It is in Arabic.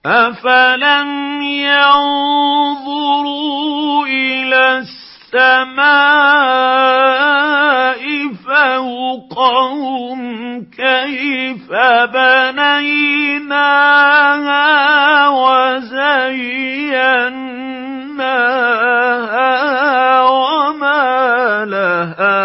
أَفَلَمْ يَنظُرُوا إِلَى السَّمَاءِ فَوْقَهُمْ كَيْفَ بَنَيْنَاهَا وَزَيَّنَّاهَا وَمَا لَهَا